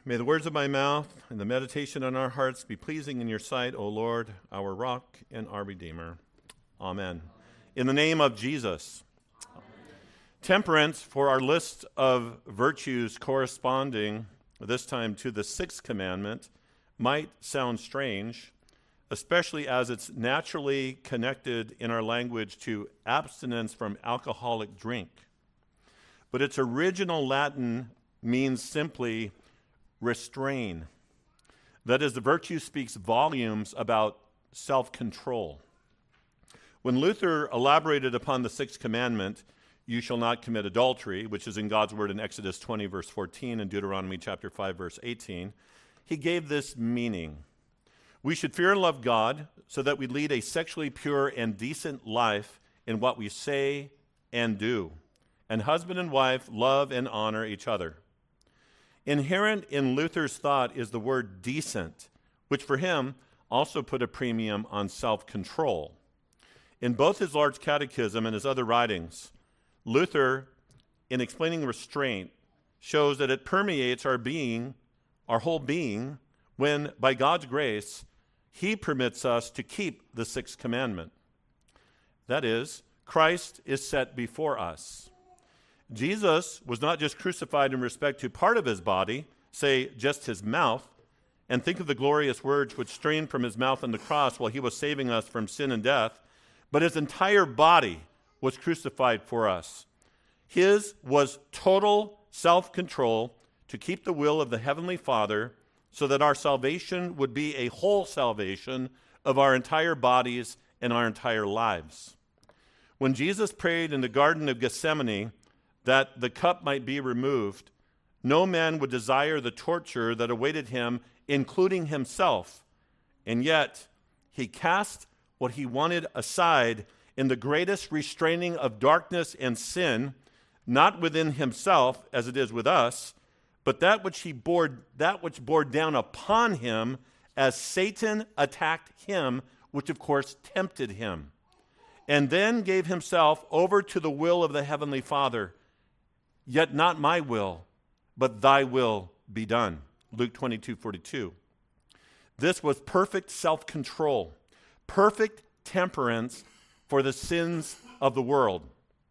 May the words of my mouth and the meditation on our hearts be pleasing in your sight, O Lord, our rock and our Redeemer. Amen. In the name of Jesus. Amen. Temperance, for our list of virtues corresponding this time to the sixth commandment, might sound strange, especially as it's naturally connected in our language to abstinence from alcoholic drink. But its original Latin means simply restrain. That is, the virtue speaks volumes about self-control. When Luther elaborated upon the sixth commandment, you shall not commit adultery, which is in God's word in Exodus 20, verse 14, and Deuteronomy chapter 5, verse 18, he gave this meaning. We should fear and love God so that we lead a sexually pure and decent life in what we say and do. And husband and wife love and honor each other. Inherent in Luther's thought is the word decent, which for him also put a premium on self-control. In both his large catechism and his other writings, Luther, in explaining restraint, shows that it permeates our being, our whole being, when, by God's grace, he permits us to keep the sixth commandment. That is, Christ is set before us. Jesus was not just crucified in respect to part of his body, say just his mouth, and think of the glorious words which streamed from his mouth on the cross while he was saving us from sin and death, but his entire body was crucified for us. His was total self-control to keep the will of the Heavenly Father so that our salvation would be a whole salvation of our entire bodies and our entire lives. When Jesus prayed in the Garden of Gethsemane that the cup might be removed, no man would desire the torture that awaited him, including himself. And yet, he cast what he wanted aside in the greatest restraining of darkness and sin, not within himself as it is with us, but that which bore down upon him as Satan attacked him, which of course tempted him, and then gave himself over to the will of the Heavenly Father. Yet not my will, but thy will be done. Luke 22:42. This was perfect self-control, perfect temperance for the sins of the world.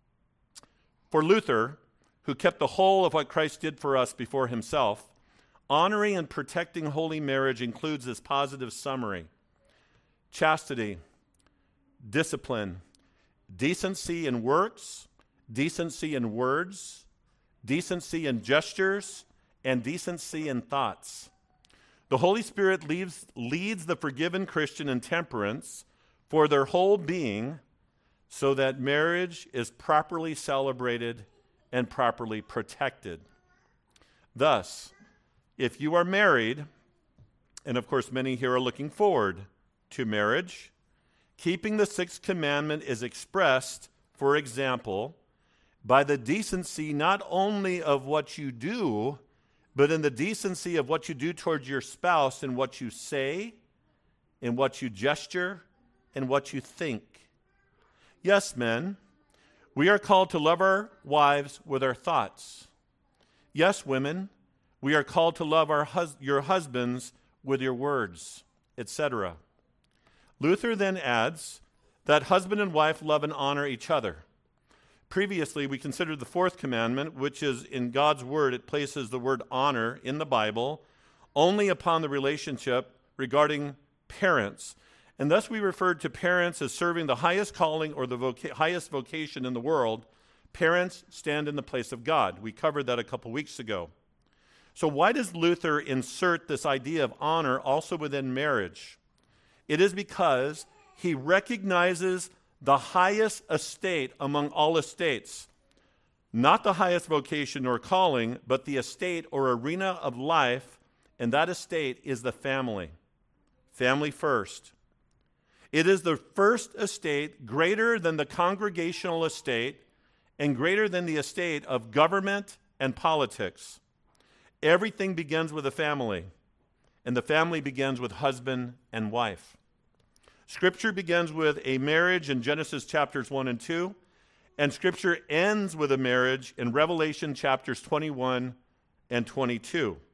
For Luther, who kept the whole of what Christ did for us before himself, honoring and protecting holy marriage includes this positive summary: chastity, discipline, decency in works, decency in words, decency in gestures, and decency in thoughts. The Holy Spirit leads the forgiven Christian in temperance for their whole being so that marriage is properly celebrated and properly protected. Thus, if you are married, and of course many here are looking forward to marriage, keeping the sixth commandment is expressed, for example, by the decency not only of what you do, but in the decency of what you do towards your spouse in what you say, in what you gesture, and what you think. Yes, men, we are called to love our wives with our thoughts. Yes, women, we are called to love your husbands with your words, etc. Luther then adds that husband and wife love and honor each other. Previously, we considered the fourth commandment, which is in God's word, it places the word honor in the Bible only upon the relationship regarding parents. And thus we referred to parents as serving the highest calling or the highest vocation in the world. Parents stand in the place of God. We covered that a couple weeks ago. So why does Luther insert this idea of honor also within marriage? It is because he recognizes the highest estate among all estates, not the highest vocation or calling, but the estate or arena of life, and that estate is the family. Family first. It is the first estate greater than the congregational estate and greater than the estate of government and politics. Everything begins with a family, and the family begins with husband and wife. Scripture begins with a marriage in Genesis chapters 1 and 2, and Scripture ends with a marriage in Revelation chapters 21 and 22.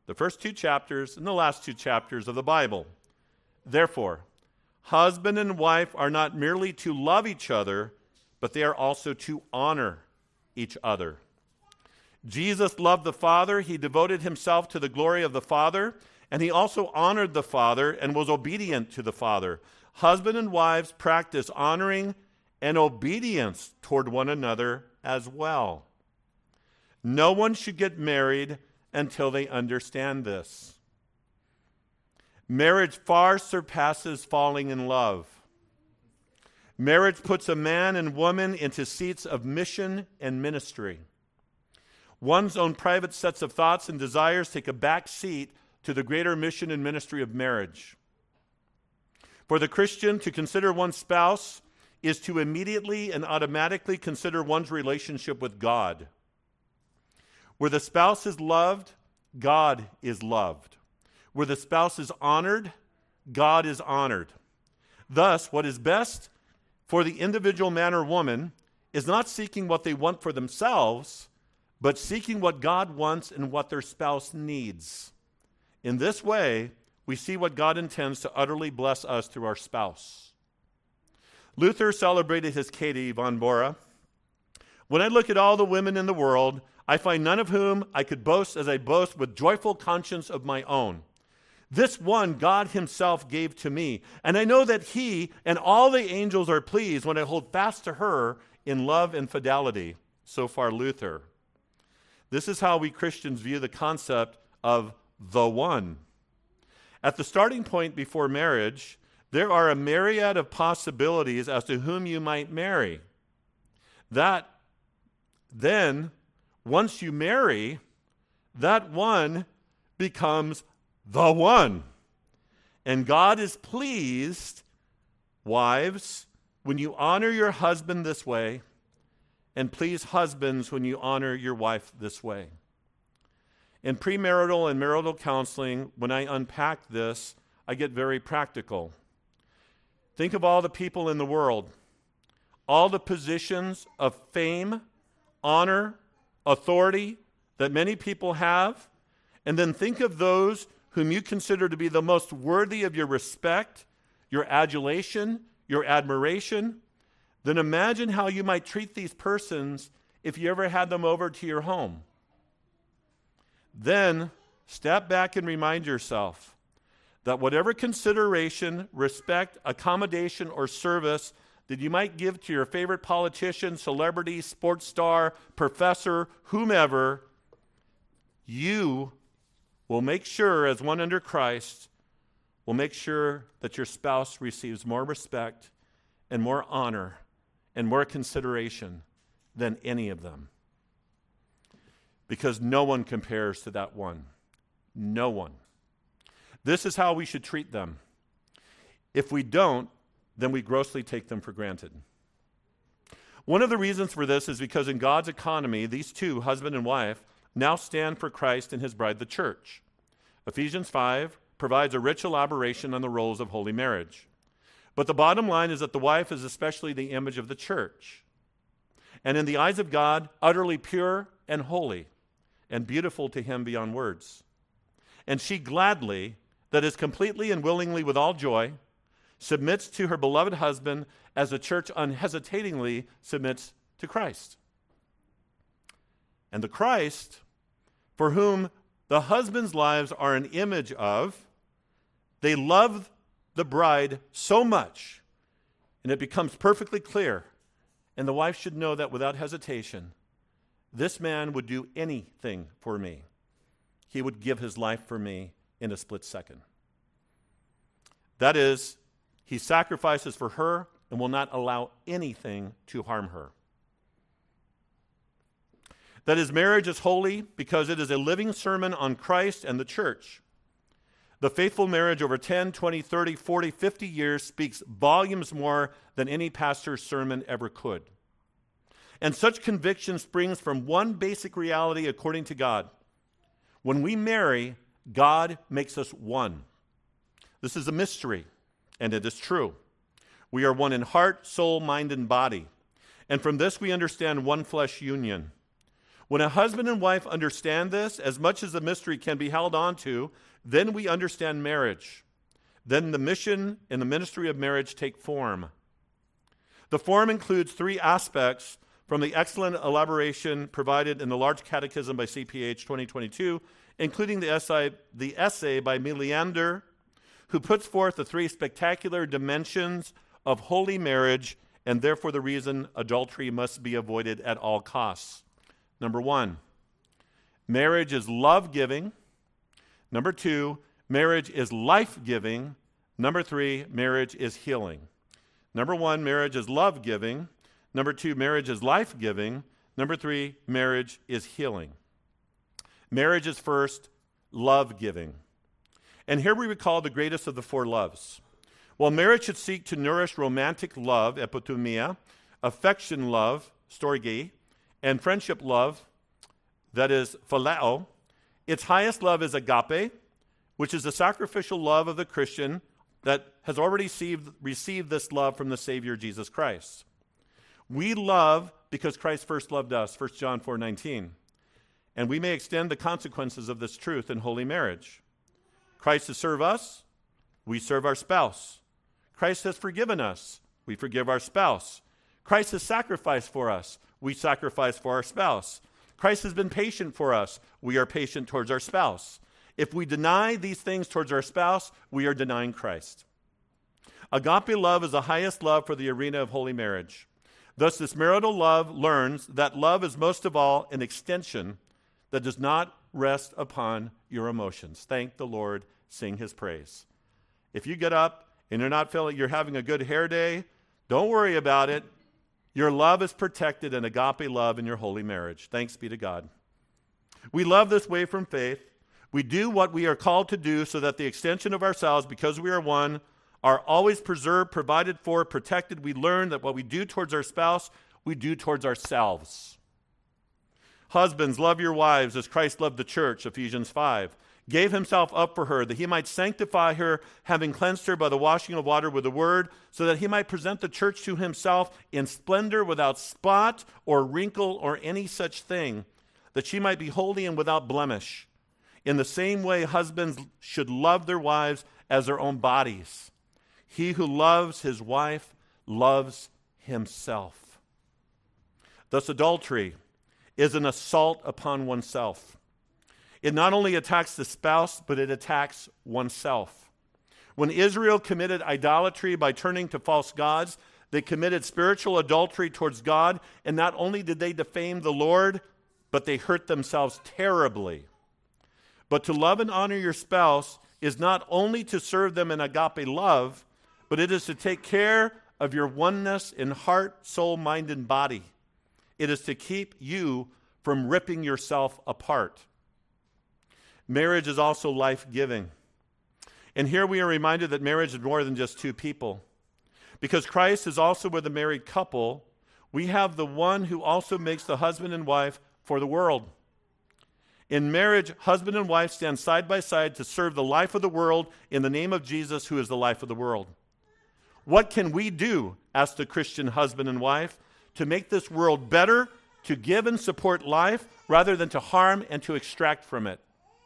the first 2 chapters and the last 2 chapters of the Bible. Therefore, husband and wife are not merely to love each other, but they are also to honor each other. Jesus loved the Father. He devoted himself to the glory of the Father, and he also honored the Father and was obedient to the Father. Husband and wives practice honoring and obedience toward one another as well. No one should get married until they understand this. Marriage far surpasses falling in love. Marriage puts a man and woman into seats of mission and ministry. One's own private sets of thoughts and desires take a back seat to the greater mission and ministry of marriage. For the Christian, to consider one's spouse is to immediately and automatically consider one's relationship with God. Where the spouse is loved, God is loved. Where the spouse is honored, God is honored. Thus, what is best for the individual man or woman is not seeking what they want for themselves, but seeking what God wants and what their spouse needs. In this way, we see what God intends to utterly bless us through our spouse. Luther celebrated his Katie von Bora. When I look at all the women in the world, I find none of whom I could boast as I boast with joyful conscience of my own. This one God himself gave to me, and I know that he and all the angels are pleased when I hold fast to her in love and fidelity. So far, Luther. This is how we Christians view the concept of the one. At the starting point before marriage, there are a myriad of possibilities as to whom you might marry. That then, once you marry, that one becomes the one. And God is pleased, wives, when you honor your husband this way, and please, husbands, when you honor your wife this way. In premarital and marital counseling, when I unpack this, I get very practical. Think of all the people in the world, all the positions of fame, honor, authority that many people have, and then think of those whom you consider to be the most worthy of your respect, your adulation, your admiration. Then imagine how you might treat these persons if you ever had them over to your home. Then step back and remind yourself that whatever consideration, respect, accommodation, or service that you might give to your favorite politician, celebrity, sports star, professor, whomever, you will make sure, as one under Christ, will make sure that your spouse receives more respect and more honor and more consideration than any of them. Because no one compares to that one. No one. This is how we should treat them. If we don't, then we grossly take them for granted. One of the reasons for this is because in God's economy, these two, husband and wife, now stand for Christ and his bride, the church. Ephesians 5 provides a rich elaboration on the roles of holy marriage. But the bottom line is that the wife is especially the image of the church. And in the eyes of God, utterly pure and holy and beautiful to him beyond words. And she gladly, that is completely and willingly with all joy, submits to her beloved husband as the church unhesitatingly submits to Christ. And the Christ, for whom the husband's lives are an image of, they love the bride so much, and it becomes perfectly clear, and the wife should know that without hesitation, this man would do anything for me. He would give his life for me in a split second. That is, he sacrifices for her and will not allow anything to harm her. That is, marriage is holy because it is a living sermon on Christ and the church. The faithful marriage over 10, 20, 30, 40, 50 years speaks volumes more than any pastor's sermon ever could. And such conviction springs from one basic reality according to God. When we marry, God makes us one. This is a mystery, and it is true. We are one in heart, soul, mind, and body. And from this we understand one flesh union. When a husband and wife understand this, as much as the mystery can be held on to, then we understand marriage. Then the mission and the ministry of marriage take form. The form includes three aspects from the excellent elaboration provided in the Large Catechism by CPH 2022, including the essay by Meleander, who puts forth the three spectacular dimensions of holy marriage and therefore the reason adultery must be avoided at all costs. Number 1, marriage is love-giving. Number 2, marriage is life-giving. Number 3, marriage is healing. Number 1, marriage is love-giving. Number 2, marriage is life-giving. Number 3, marriage is healing. Marriage is first love-giving. And here we recall the greatest of the four loves. While marriage should seek to nourish romantic love, epithumia, affection love, storge, and friendship love, that is phileo, its highest love is agape, which is the sacrificial love of the Christian that has already received this love from the Savior Jesus Christ. We love because Christ first loved us, 1 John 4:19. And we may extend the consequences of this truth in holy marriage. Christ has served us, we serve our spouse. Christ has forgiven us, we forgive our spouse. Christ has sacrificed for us, we sacrifice for our spouse. Christ has been patient for us, we are patient towards our spouse. If we deny these things towards our spouse, we are denying Christ. Agape love is the highest love for the arena of holy marriage. Thus, this marital love learns that love is most of all an extension that does not rest upon your emotions. Thank the Lord, sing his praise. If you get up and you're not feeling you're having a good hair day, don't worry about it. Your love is protected in agape love in your holy marriage. Thanks be to God. We love this way from faith. We do what we are called to do so that the extension of ourselves, because we are one, are always preserved, provided for, protected. We learn that what we do towards our spouse, we do towards ourselves. Husbands, love your wives as Christ loved the church, Ephesians 5. Gave himself up for her, that he might sanctify her, having cleansed her by the washing of water with the word, so that he might present the church to himself in splendor, without spot or wrinkle or any such thing, that she might be holy and without blemish. In the same way, husbands should love their wives as their own bodies. He who loves his wife loves himself. Thus, adultery is an assault upon oneself. It not only attacks the spouse, but it attacks oneself. When Israel committed idolatry by turning to false gods, they committed spiritual adultery towards God, and not only did they defame the Lord, but they hurt themselves terribly. But to love and honor your spouse is not only to serve them in agape love, but it is to take care of your oneness in heart, soul, mind, and body. It is to keep you from ripping yourself apart. Marriage is also life-giving. And here we are reminded that marriage is more than just two people. Because Christ is also with a married couple, we have the one who also makes the husband and wife for the world. In marriage, husband and wife stand side by side to serve the life of the world in the name of Jesus, who is the life of the world. What can we do as the Christian husband and wife to make this world better, to give and support life, rather than to harm and to extract from it?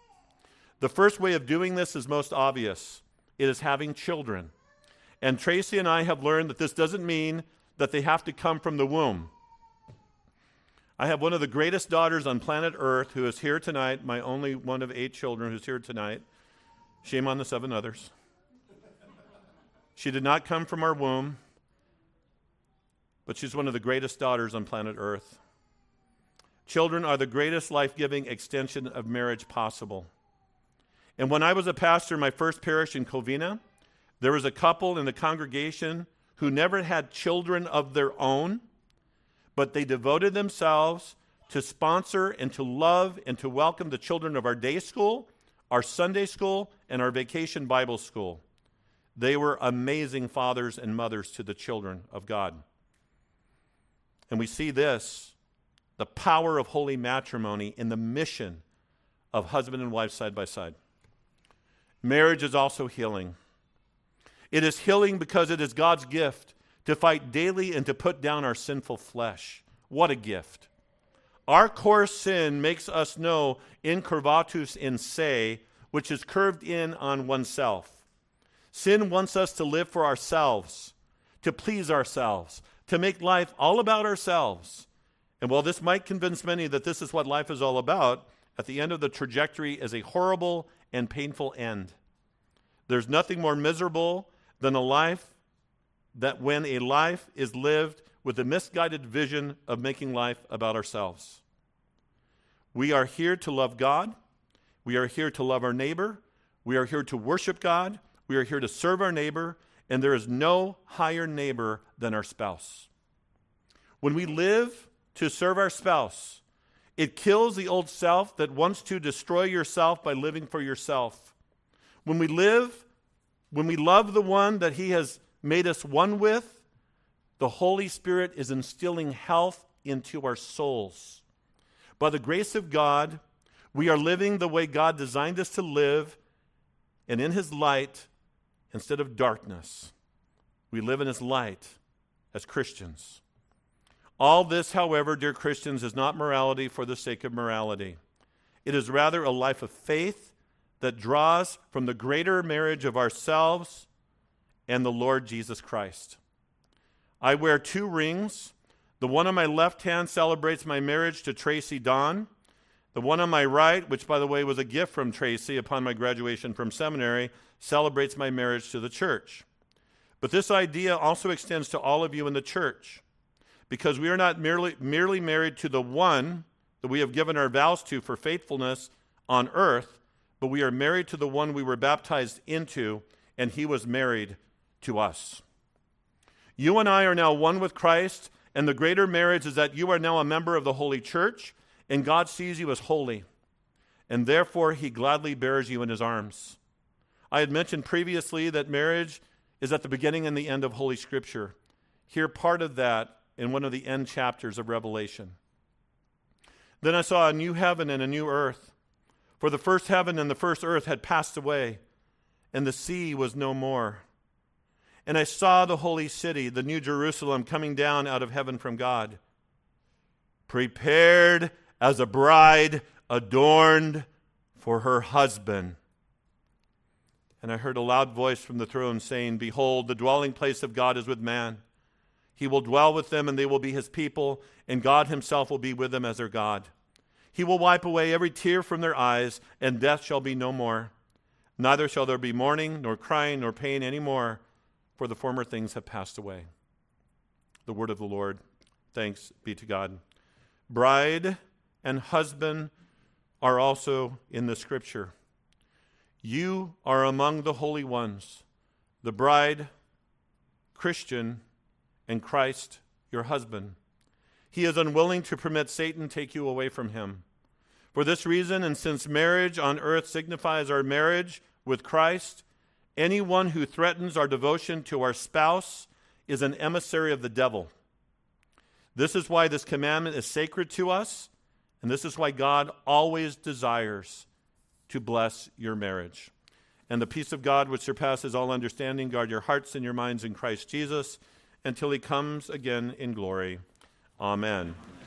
The first way of doing this is most obvious. It is having children. And Tracy and I have learned that this doesn't mean that they have to come from the womb. I have one of the greatest daughters on planet Earth who is here tonight, my only one of 8 children who's here tonight. Shame on the 7 others. She did not come from our womb, but she's one of the greatest daughters on planet Earth. Children are the greatest life-giving extension of marriage possible. And when I was a pastor in my first parish in Covina, there was a couple in the congregation who never had children of their own, but they devoted themselves to sponsor and to love and to welcome the children of our day school, our Sunday school, and our vacation Bible school. They were amazing fathers and mothers to the children of God. And we see this, the power of holy matrimony in the mission of husband and wife side by side. Marriage is also healing. It is healing because it is God's gift to fight daily and to put down our sinful flesh. What a gift. Our coarse sin makes us know incurvatus in se, which is curved in on oneself. Sin wants us to live for ourselves, to please ourselves, to make life all about ourselves. And while this might convince many that this is what life is all about, at the end of the trajectory is a horrible and painful end. There's nothing more miserable than when a life is lived with a misguided vision of making life about ourselves. We are here to love God. We are here to love our neighbor. We are here to worship God. We are here to serve our neighbor. And there is no higher neighbor than our spouse. When we live to serve our spouse, it kills the old self that wants to destroy yourself by living for yourself. When we love the one that he has made us one with, the Holy Spirit is instilling health into our souls. By the grace of God, we are living the way God designed us to live, and in his light instead of darkness. We live in his light as Christians. All this, however, dear Christians, is not morality for the sake of morality. It is rather a life of faith that draws from the greater marriage of ourselves and the Lord Jesus Christ. I wear 2 rings. The one on my left hand celebrates my marriage to Tracy Dawn. The one on my right, which by the way was a gift from Tracy upon my graduation from seminary, celebrates my marriage to the church. But this idea also extends to all of you in the church, because we are not merely married to the one that we have given our vows to for faithfulness on earth, but we are married to the one we were baptized into, and he was married to us. You and I are now one with Christ, and the greater marriage is that you are now a member of the Holy Church, and God sees you as holy, and therefore he gladly bears you in his arms. I had mentioned previously that marriage is at the beginning and the end of Holy Scripture. Hear part of that in one of the end chapters of Revelation. Then I saw a new heaven and a new earth, for the first heaven and the first earth had passed away, and the sea was no more. And I saw the holy city, the new Jerusalem, coming down out of heaven from God, prepared as a bride adorned for her husband. And I heard a loud voice from the throne saying, "Behold, the dwelling place of God is with man. He will dwell with them, and they will be his people, and God himself will be with them as their God. He will wipe away every tear from their eyes, and death shall be no more. Neither shall there be mourning, nor crying, nor pain any more, for the former things have passed away." The word of the Lord. Thanks be to God. Bride and husband are also in the Scripture. You are among the holy ones, the bride, Christian, and Christ, your husband. He is unwilling to permit Satan take you away from him. For this reason, and since marriage on earth signifies our marriage with Christ, anyone who threatens our devotion to our spouse is an emissary of the devil. This is why this commandment is sacred to us, and this is why God always desires to bless your marriage. And the peace of God, which surpasses all understanding, guard your hearts and your minds in Christ Jesus until he comes again in glory. Amen.